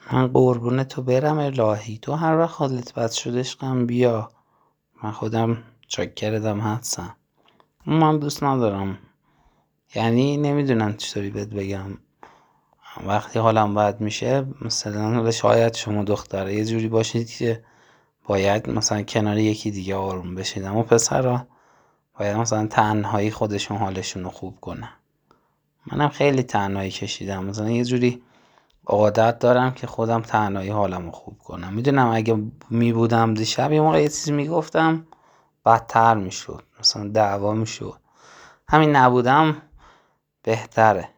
من قربون تو برم الهی، تو هر وقت حالت بد شد عشقم بیا، من خودم چاکرتم هستم. من دوست ندارم، یعنی نمیدونم چطوری بهت بگم، وقتی حالم بد میشه مثلا شاید شما دختره یه جوری باشید که باید مثلا کنار یکی دیگه آروم بشید، اما پسرا باید مثلا تنهایی خودشون حالشون رو خوب کنن. منم خیلی تنهایی کشیدم، مثلا یه جوری عادت دارم که خودم تنهایی حالمو خوب کنم. میدونم اگه میبودم دیشب یه موقع یه چیزی میگفتم بدتر میشد، مثلا دعوا میشد. همین نبودم بهتره.